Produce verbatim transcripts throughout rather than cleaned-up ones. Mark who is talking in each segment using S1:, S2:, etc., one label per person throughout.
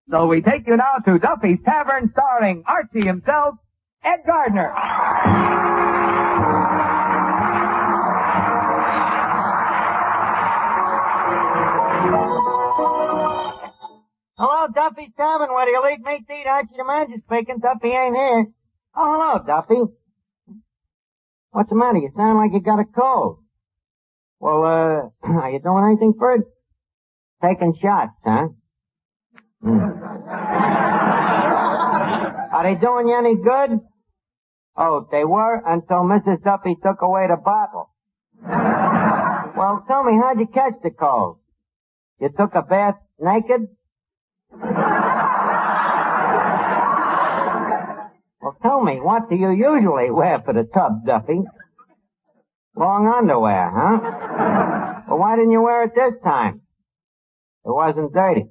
S1: So we take you now to Duffy's Tavern, starring Archie himself, Ed Gardner.
S2: Hello, Duffy's Tavern. Where do you leave me to eat? Archie the manager speaking. Duffy ain't here. Oh, hello, Duffy. What's the matter? You sound like you got a cold. Well, uh, are you doing anything for it? Taking shots, huh? Mm. Are they doing you any good? Oh, they were until Missus Duffy took away the bottle. Well, tell me, how'd you catch the cold? You took a bath naked? Well, tell me, what do you usually wear for the tub, Duffy? Long underwear, huh? Well, why didn't you wear it this time? It wasn't dirty.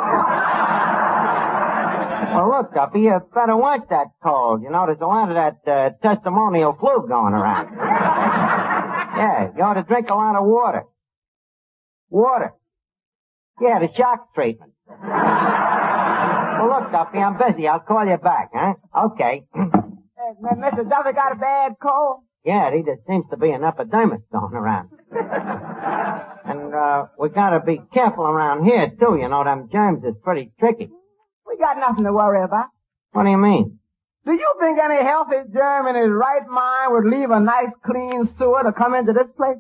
S2: Well, look, Duffy, you better watch that cold. You know, there's a lot of that uh, testimonial flu going around. Yeah, you ought to drink a lot of water. Water. Yeah, the shock treatment. Well, look, Duffy, I'm busy. I'll call you back, huh? Okay.
S3: Hey, Mister Duffy got a bad cold?
S2: Yeah, he just seems to be an epidemic going around. And, uh, we gotta be careful around here, too. You know, them germs is pretty tricky.
S3: We got nothing to worry about.
S2: What do you mean?
S3: Do you think any healthy germ in his right mind would leave a nice clean sewer to come into this place?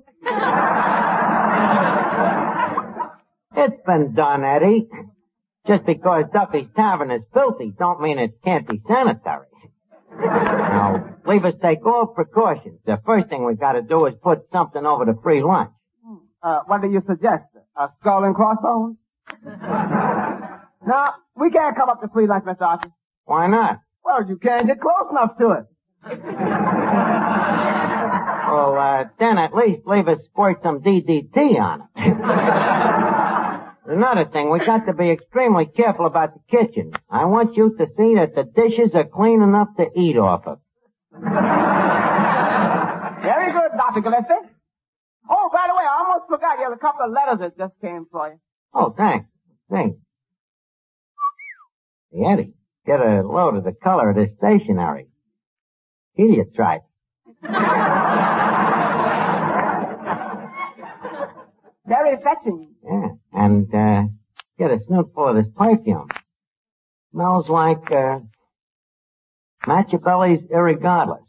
S2: It's been done, Eddie. Just because Duffy's Tavern is filthy don't mean it can't be sanitary. Now, leave us take all precautions. The first thing we gotta do is put something over the free lunch.
S3: Uh, what do you suggest? A skull and crossbones? No, we can't come up to free lunch, Mister Archie.
S2: Why not?
S3: Well, you can't get close enough to it.
S2: Well, uh, then at least leave us squirt some D D T on it. Another thing, we got to be extremely careful about the kitchen. I want you to see that the dishes are clean enough to eat off of.
S3: Very good, Doctor Gillespie. Oh, by the way, I almost forgot. You have a couple of letters that just came for you.
S2: Oh, thanks. Thanks. Hey, Eddie, get a load of the color of this stationery. Heliotrope.
S3: Very fetching.
S2: Yeah, and, uh, get a snootful of this perfume. Smells like, uh, Machiavelli's Irregardless.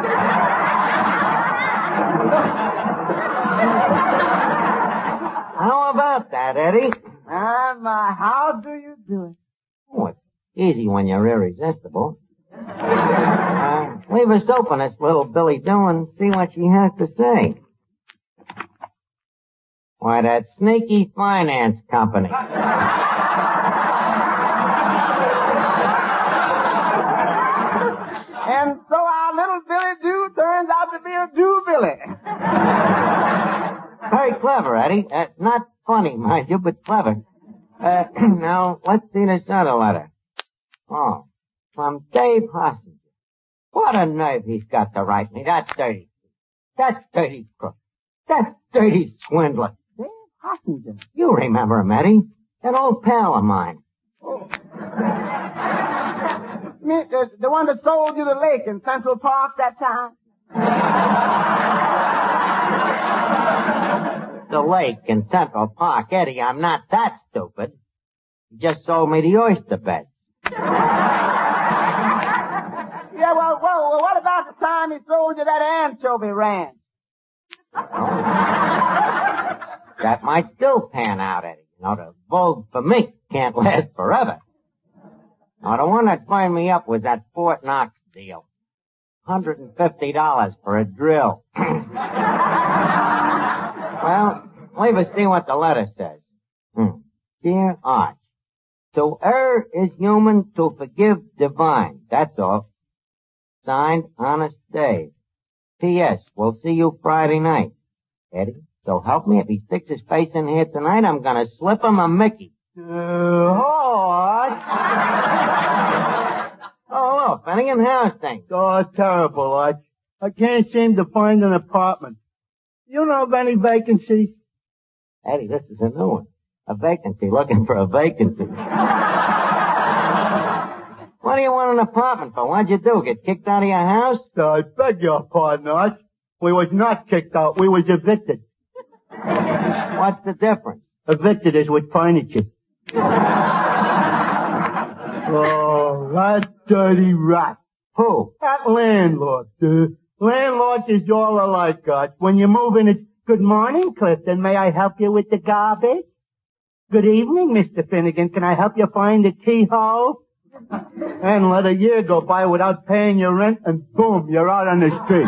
S2: How about that, Eddie?
S3: Ah, my, how do you do it?
S2: Oh, it's easy when you're irresistible. Uh, leave us open this little Billy Doo and see what she has to say. Why, that sneaky finance company.
S3: And so our little Billy Doo turns out to be a Doo Billy.
S2: Very clever, Eddie. Uh, not funny, mind you, but clever. Uh, now, let's see this other letter. Oh, from Dave Hossinger. What a nerve he's got to write me. That dirty. That dirty crook. That dirty swindler.
S3: Dave Hossinger.
S2: You remember him, Eddie. That old pal of mine.
S3: Oh. Me, the, the one that sold you the lake in Central Park that time?
S2: The lake in Central Park. Eddie, I'm not that stupid. He just sold me the oyster bed.
S3: Yeah, well, well, well, what about the time he sold you that anchovy ranch?
S2: That might still pan out, Eddie. You know, the vogue for me can't last forever. Now, the one that burned me up was that Fort Knox deal. one hundred fifty dollars for a drill. Well, leave us see what the letter says. Hmm. Dear Arch, to err is human, to forgive divine. That's all. Signed, Honest Dave. P S. We'll see you Friday night. Eddie, so help me, if he sticks his face in here tonight, I'm gonna slip him a Mickey.
S3: Uh, oh, Arch.
S2: Oh, hello, Finnegan. How's things?
S4: Oh, terrible, Arch. I can't seem to find an apartment. You know of any vacancies?
S2: Eddie, this is a new one. A vacancy, looking for a vacancy. apartment for? What'd you do? Get kicked out of your house?
S4: I beg your pardon, Arch. We was not kicked out. We was evicted.
S2: What's the difference?
S4: Evicted is with furniture. Oh, that dirty rat.
S2: Who?
S4: That landlord. The landlord is all alike, Arch. When you move in, it's, good morning, Clifton. May I help you with the garbage? Good evening, Mister Finnegan. Can I help you find the keyhole? And let a year go by without paying your rent, and boom, you're out on the street.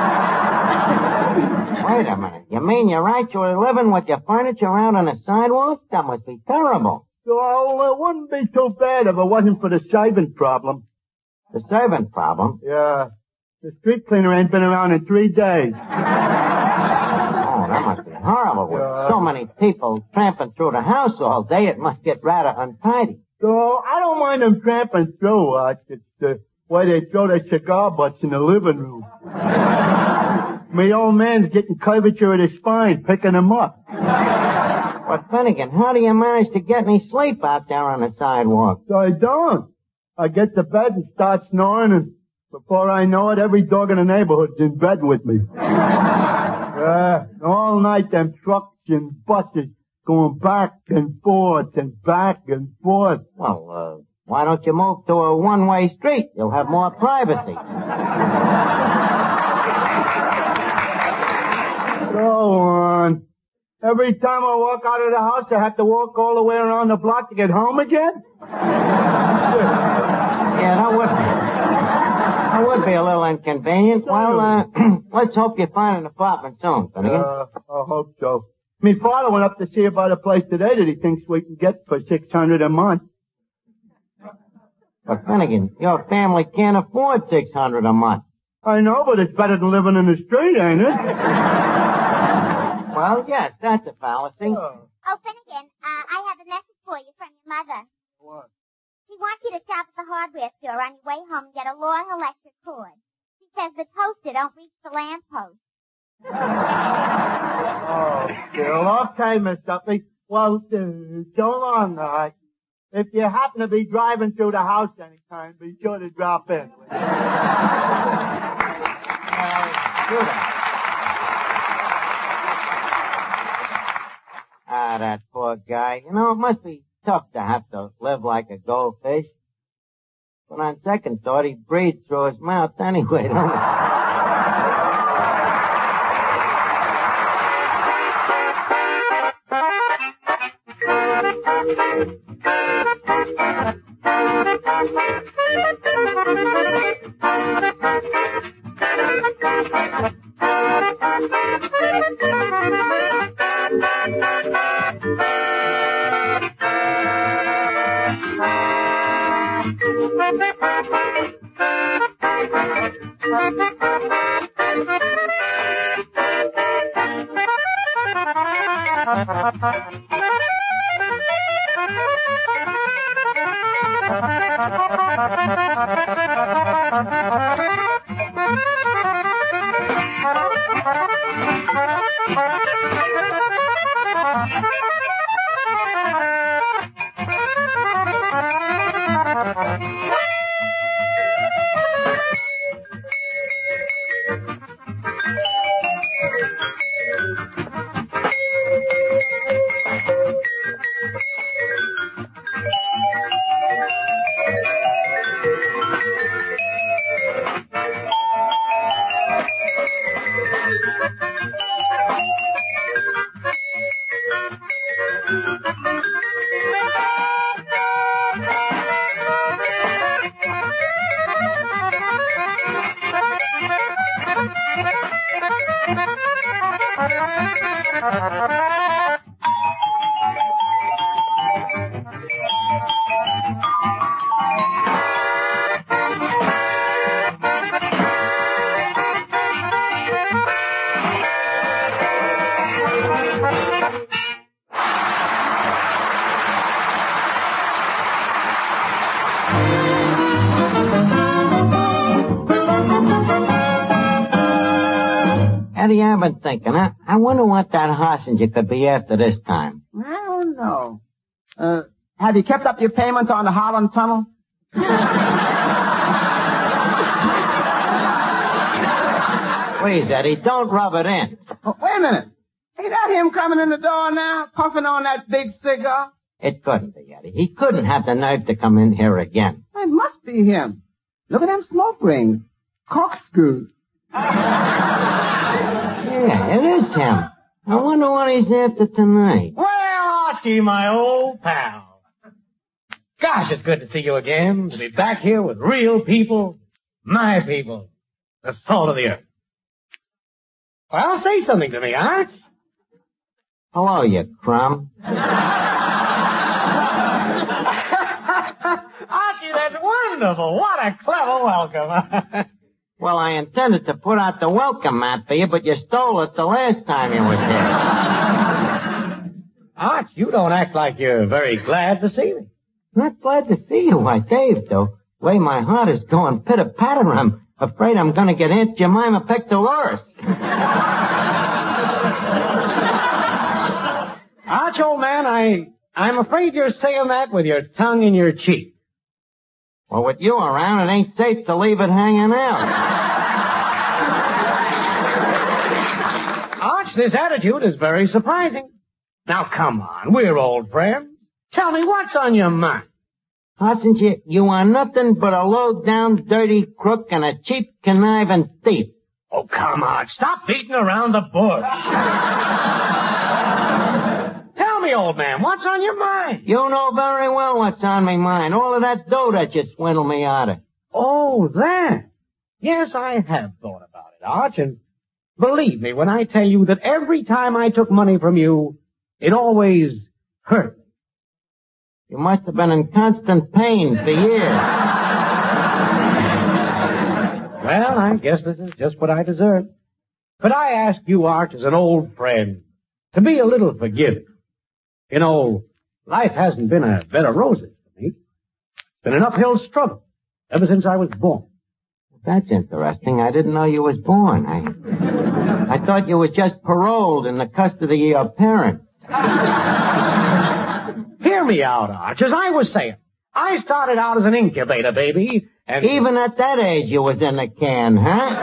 S2: Wait a minute. You mean you're actually living with your furniture out on the sidewalk? That must be terrible.
S4: Well, it wouldn't be too bad if it wasn't for the servant problem.
S2: The servant problem?
S4: Yeah. The street cleaner ain't been around in three days.
S2: Oh, that must be horrible. With
S4: Yeah.
S2: so many people tramping through the house all day, it must get rather untidy.
S4: So, I don't mind them tramping through, Arch. It's the way they throw their cigar butts in the living room. My old man's getting curvature of the spine, picking them up.
S2: But Finnegan, how do you manage to get any sleep out there on the sidewalk?
S4: So I don't. I get to bed and start snoring, and before I know it, every dog in the neighborhood's in bed with me. Yeah, all night them trucks and buses going back and forth and back and forth.
S2: Well, uh, why don't you move to a one-way street? You'll have more privacy.
S4: Go on. Every time I walk out of the house, I have to walk all the way around the block to get home again?
S2: Yeah, that would be, that would be a little inconvenient. Well, uh, let's hope you find an apartment soon, Finnegan.
S4: Uh, I hope so. My father went up to see about a place today that he thinks we can get for six hundred a month.
S2: But Finnegan, your family can't afford six hundred a month.
S4: I know, but it's better than living in the street, ain't it?
S2: Well, yes, that's a fallacy.
S4: Oh.
S5: Oh, Finnegan, uh, I have a message for you from your mother.
S4: What?
S5: She wants you to stop at the hardware store on your way home and get a long electric cord. She says the toaster don't reach the lamppost.
S4: Oh, still okay, Miss Duffy. Well, uh, so long, all right. If you happen to be driving through the house anytime, be sure to drop in.
S2: Uh, do that. Ah, that poor guy. You know, it must be tough to have to live like a goldfish. But on second thought, he breathes through his mouth anyway, don't he? Eddie, I've been thinking. I, I wonder what that hostage could be after this time.
S3: I don't know. Uh, have you kept up your payments on the Holland Tunnel?
S2: Please, Eddie, don't rub it in.
S3: Oh, wait a minute. Ain't that him coming in the door now, puffing on that big cigar?
S2: It couldn't be, Eddie. He couldn't have the nerve to come in here again.
S3: It must be him. Look at them smoke rings. Corkscrews.
S2: Yeah, it is him. I wonder what he's after tonight.
S6: Well, Archie, my old pal. Gosh, it's good to see you again. To be back here with real people. My people. The salt of the earth. Well, say something to me, Arch.
S2: Hello, you crumb.
S6: Archie, that's wonderful. What a clever welcome.
S2: Well, I intended to put out the welcome mat for you, but you stole it the last time you was here.
S6: Arch, you don't act like you're very glad to see me.
S2: Not glad to see you, why, Dave, though. The way my heart is going pitter-patter, I'm afraid I'm going to get Aunt Jemima pectoralis.
S6: Arch, old man, I, I'm afraid you're saying that with your tongue in your cheek.
S2: Well, with you around, it ain't safe to leave it hanging out.
S6: Arch, this attitude is very surprising. Now, come on, we're old friends. Tell me what's on your mind.
S2: Hossenger, you are nothing but a low-down, dirty crook and a cheap, conniving thief.
S6: Oh, come on, stop beating around the bush. Tell me, old man, what's on your mind?
S2: You know very well what's on my mind. All of that dough that you swindled me out of.
S6: Oh, that. Yes, I have thought about it, Arch, and believe me when I tell you that every time I took money from you, it always hurt me.
S2: You must have been in constant pain for years.
S6: Well, I guess this is just what I deserve. But I ask you, Arch, as an old friend, to be a little forgiving. You know, life hasn't been a bed of roses for me. It's been an uphill struggle ever since I was born.
S2: That's interesting. I didn't know you was born. I, I thought you were just paroled in the custody of your parents.
S6: Hear me out, Arch. As I was saying, I started out as an incubator baby, and...
S2: Even at that age you was in the can,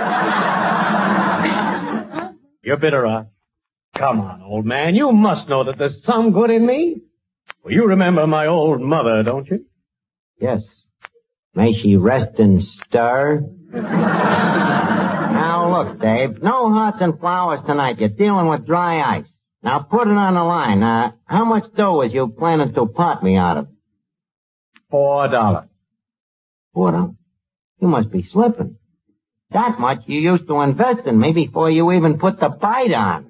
S2: huh?
S6: You're bitter, Arch. Come on, old man. You must know that there's some good in me. Well, you remember my old mother, don't you?
S2: Yes. May she rest in stir. Now, look, Dave. No hearts and flowers tonight. You're dealing with dry ice. Now, put it on the line. Uh, how much dough was you planning to pot me out of?
S6: Four dollars.
S2: Four dollars? You must be slipping. That much you used to invest in me before you even put the bite on.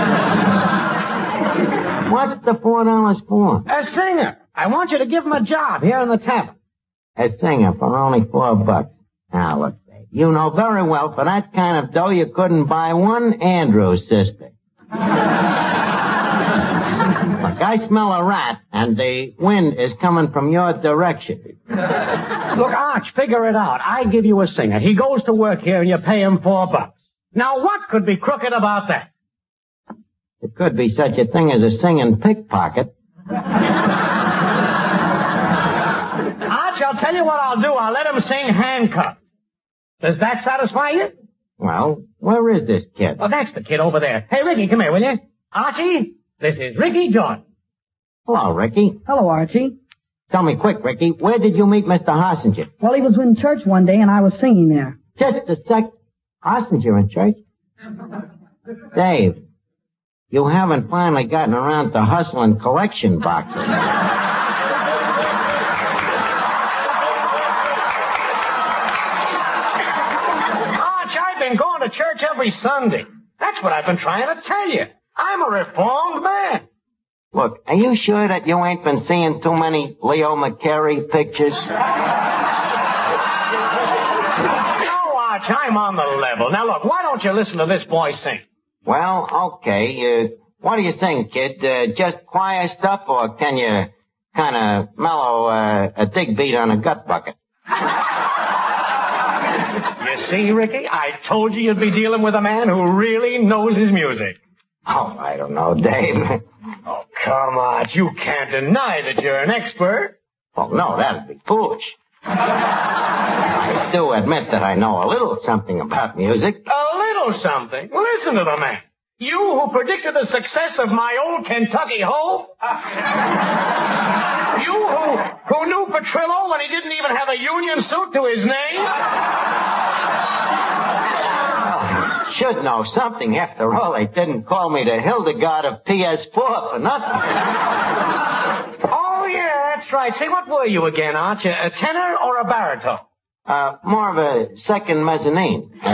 S2: What's the four dollars for?
S6: A singer. I want you to give him a job here in the tavern.
S2: A singer for only four bucks. Now, look, Dave. You know very well for that kind of dough you couldn't buy one Andrews sister. Look, I smell a rat, and the wind is coming from your direction.
S6: Look, Arch, figure it out. I give you a singer. He goes to work here, and you pay him four bucks. Now, what could be crooked about that?
S2: It could be such a thing as a singing pickpocket.
S6: Arch, I'll tell you what I'll do. I'll let him sing Handcuffed. Does that satisfy you?
S2: Well, where is this kid?
S6: Oh, that's the kid over there. Hey, Ricky, come here, will you? Archie, this is Ricky Jordan.
S2: Hello, Ricky.
S7: Hello, Archie.
S2: Tell me quick, Ricky, where did you meet Mister Hossenger?
S7: Well, he was in church one day, and I was singing there.
S2: Just a sec. Hossenger in church? Dave, you haven't finally gotten around to hustling collection boxes.
S6: Arch, I've been going to church every Sunday. That's what I've been trying to tell you. I'm a reformed man.
S2: Look, are you sure that you ain't been seeing too many Leo McCarey pictures?
S6: No, Arch, I'm on the level. Now, look, why don't you listen to this boy sing?
S2: Well, okay. Uh, what do you sing, kid? Uh, just choir stuff, or can you kind of mellow uh, a dig beat on a gut bucket?
S6: You see, Ricky, I told you you'd be dealing with a man who really knows his music.
S2: Oh, I don't know, Dave.
S6: Oh, come on. You can't deny that you're an expert.
S2: Oh, no, that'd be foolish. I do admit that I know a little something about music.
S6: A little know something? Listen to the man. You who predicted the success of my old Kentucky Hope? You who, who knew Petrillo when he didn't even have a union suit to his name?
S2: Should know something. After all, they didn't call me the Hildegard of P S four for nothing.
S6: Oh, yeah, that's right. Say, what were you again, Arch? A, a tenor or a baritone?
S2: Uh, more of a second mezzanine. Uh,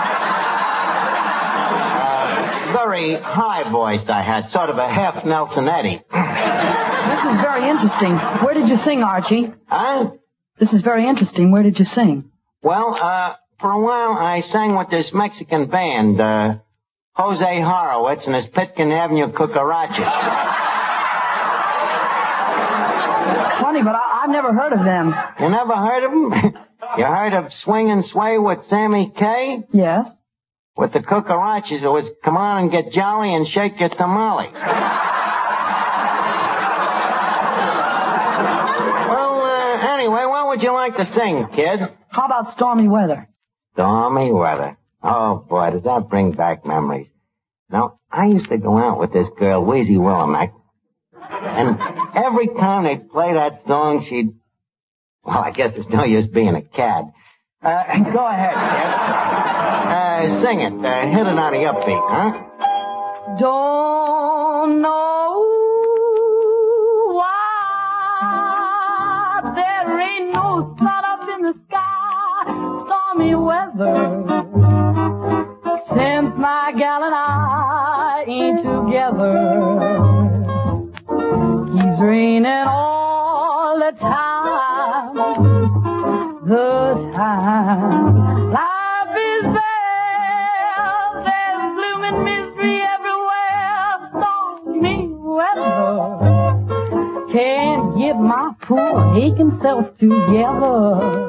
S2: uh, very high voice I had, sort of a half Nelson Eddy.
S7: This is very interesting. Where did you sing, Archie?
S2: Huh?
S7: This is very interesting. Where did you sing?
S2: Well, uh, for a while I sang with this Mexican band, uh, Jose Horowitz and his Pitkin Avenue Cucarachas.
S7: Funny, but I- I've never heard of them.
S2: You never heard of them? You heard of Swing and Sway with Sammy Kaye?
S7: Yes.
S2: With the Cucarachas, it was come on and get jolly and shake your tamale. Well, uh, anyway, what would you like to sing, kid?
S7: How about Stormy Weather?
S2: Stormy weather. Oh, boy, does that bring back memories. Now, I used to go out with this girl, Wheezy Willamette, and every time they play that song, she'd... Well, I guess there's no use being a cad. Uh, go ahead, kid. Uh, sing it. Uh, hit it on the upbeat, huh?
S7: Don't know why there ain't no sun up in the sky. Stormy weather since my gal and I ain't together. Keeps raining all the time, the time. Life is bad, there's gloom and misery everywhere. Stormy weather can't get my poor aching self together.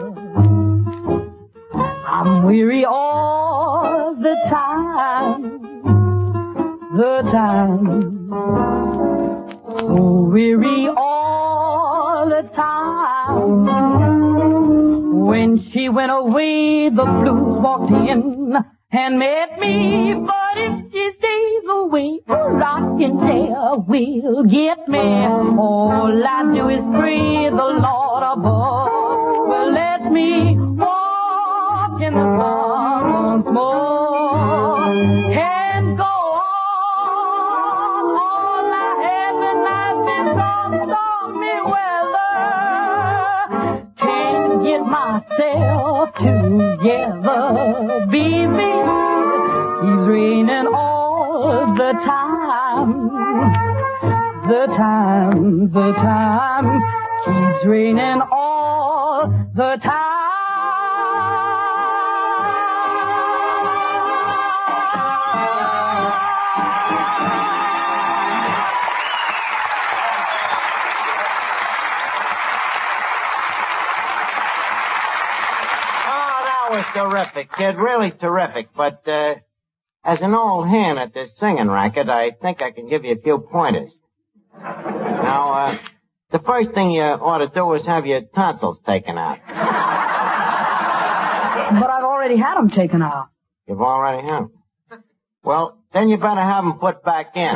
S7: I'm weary all the time, the time. So weary all the time. When she went away, the blues walked in and met me. But if she stays away, a rocking chair will get me. All I do is pray the Lord above will let me walk in the sun once more and go on. All I have in life is some stormy weather. Can't get myself together. Baby, keeps raining all the time. The time, the time keeps raining all the time.
S2: Was terrific, kid. Really terrific. But, uh, as an old hand at this singing racket, I think I can give you a few pointers. Now, uh, the first thing you ought to do is have your tonsils taken out.
S7: But I've already had them taken out.
S2: You've already had them? Well, then you better have them put back in.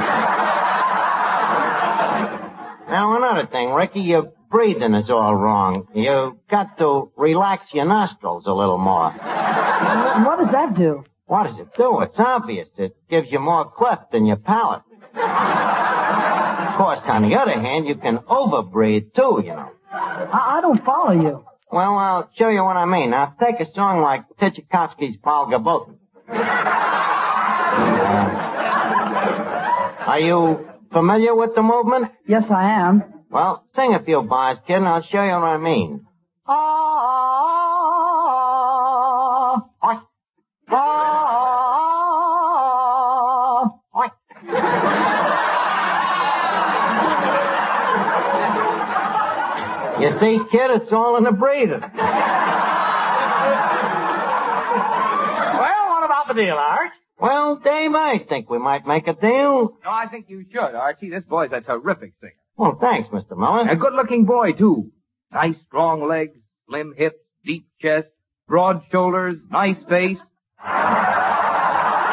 S2: Now, another thing, Ricky, your breathing is all wrong. You got to relax your nostrils a little more.
S7: What does that do?
S2: What does it do? It's obvious. It gives you more cleft in your palate. Of course, on the other hand, you can overbreathe, too, you know.
S7: I, I don't follow you.
S2: Well, I'll show you what I mean. Now, take a song like Tchaikovsky's Paul Gabotin. Uh, are you familiar with the movement?
S7: Yes, I am.
S2: Well, sing a few bars, kid, and I'll show you what I mean.
S7: Ah,
S2: Oi.
S7: ah,
S2: Oi. You see, kid, it's all in the breathing.
S6: Well, what about the deal, Arch?
S2: Well, Dave, I think we might make a deal.
S1: No, I think you should, Archie. This boy's a terrific singer.
S2: Well, thanks, Mister Muller.
S1: A good-looking boy, too. Nice, strong legs, slim hips, deep chest, broad shoulders, nice face.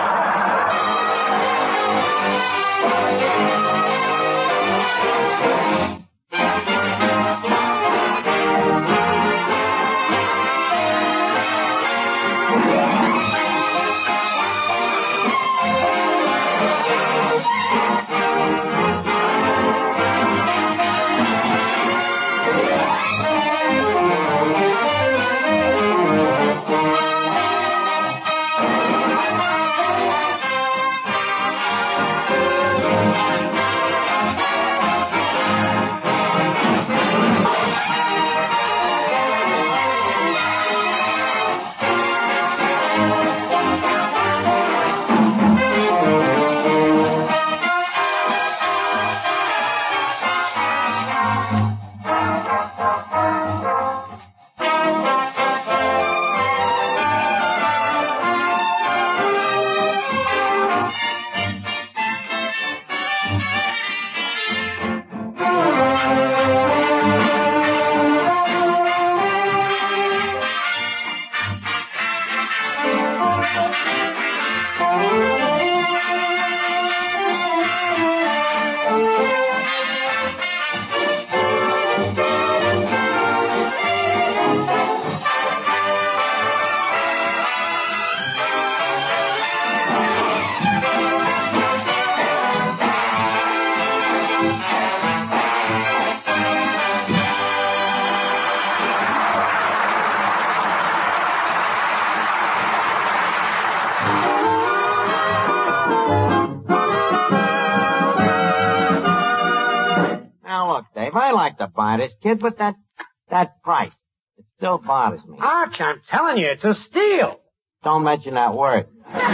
S2: Dave. I like to buy this kid, but that, that price, it still bothers me.
S6: Arch, I'm telling you, it's a steal.
S2: Don't mention that word.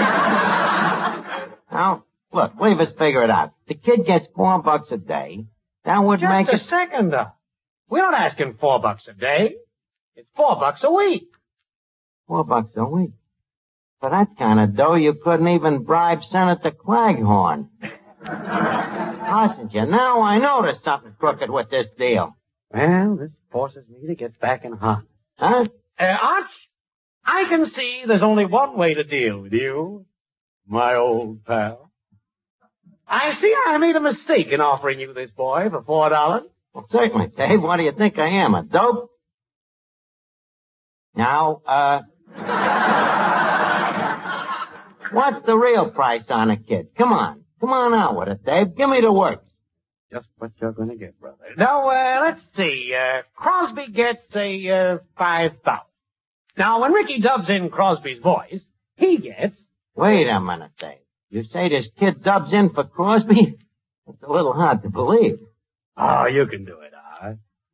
S2: Now, look, leave us figure it out. The kid gets four bucks a day. That would
S6: Just
S2: make
S6: a
S2: it...
S6: second, though. We're not asking four bucks a day. It's four bucks a week.
S2: Four bucks a week. For that kind of dough, you couldn't even bribe Senator Claghorn. Passenger, now I know there's something crooked with this deal.
S6: Well, this forces me to get back in hot.
S2: Huh?
S6: Uh, Arch, I can see there's only one way to deal with you, my old pal. I see I made a mistake in offering you this boy for four dollars.
S2: Well, certainly, Dave. What do you think I am, a dope? Now, uh... what's the real price on a kid? Come on. Come on out with it, Dave. Give me the works.
S6: Just what you're going to get, brother. Now, uh, let's see. Uh, Crosby gets a, uh, five thousand. Now, when Ricky dubs in Crosby's voice, he gets...
S2: Wait a minute, Dave. You say this kid dubs in for Crosby? It's a little hard to believe.
S6: Oh, you can do it, Arch.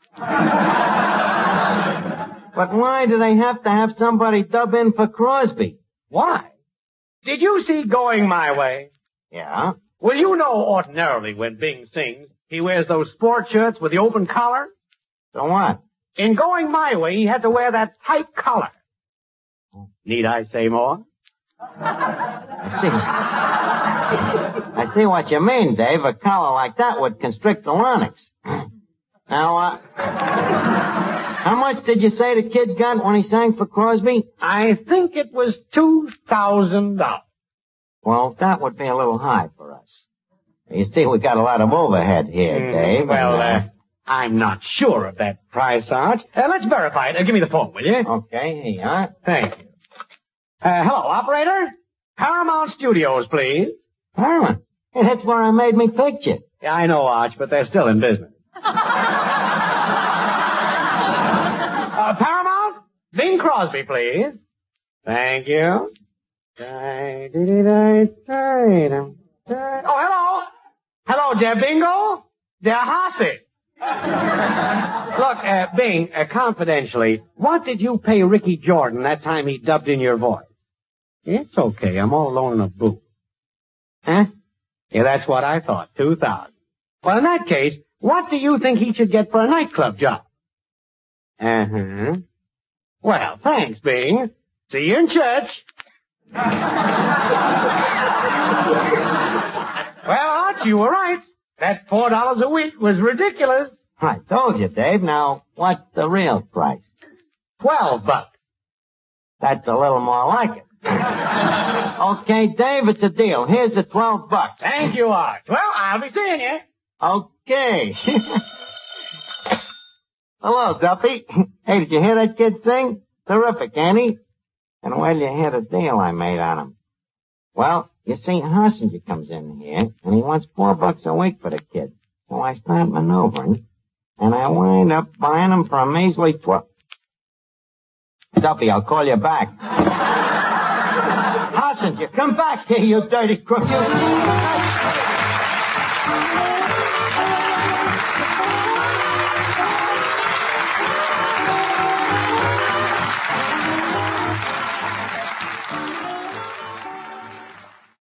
S2: But why do they have to have somebody dub in for Crosby?
S6: Why? Did you see Going My Way?
S2: Yeah?
S6: Well, you know ordinarily when Bing sings, he wears those sport shirts with the open collar.
S2: So what?
S6: In Going My Way, he had to wear that tight collar. Need I say more?
S2: I see. I see what you mean, Dave. A collar like that would constrict the larynx. Now, uh, how much did you say the kid got when he sang for Crosby?
S6: I think it was two thousand dollars.
S2: Well, that would be a little high for us. You see, we got a lot of overhead here,
S6: Mm,
S2: Dave.
S6: well,
S2: and,
S6: uh, I'm not sure of that price, Arch. Uh, let's verify it. Uh, give me the phone, will you?
S2: Okay, here you are.
S6: Thank you. Uh, hello, operator? Paramount Studios, please.
S2: Paramount? Hey, that's where I made me picture.
S6: Yeah, I know, Arch, but they're still in business. uh, Paramount? Bing Crosby, please. Thank you. Oh, hello. Hello, dear Bingo. Dear Hossy. Look, uh, Bing, uh, confidentially, what did you pay Ricky Jordan that time he dubbed in your voice? It's okay. I'm all alone in a booth. Huh? Yeah, that's what I thought. Two thousand. Well, in that case, what do you think he should get for a nightclub job? Uh-huh. Well, thanks, Bing. See you in church. Well, Arch, you were right. That four dollars a week was ridiculous.
S2: I told you, Dave. Now, what's the real price?
S6: Twelve bucks.
S2: That's a little more like it. Okay, Dave, it's a deal. Here's the twelve bucks.
S6: Thank you, Arch. Well, I'll be seeing you.
S2: Okay. Hello, Duffy. Hey, did you hear that kid sing? Terrific, ain't he? And well, you hear the deal I made on him. Well, you see, Hassinger comes in here, and he wants four bucks a week for the kid. So I start maneuvering, and I wind up buying him for a measly twelve. Duffy, I'll call you back. Hassinger, come back here, you dirty crook. You...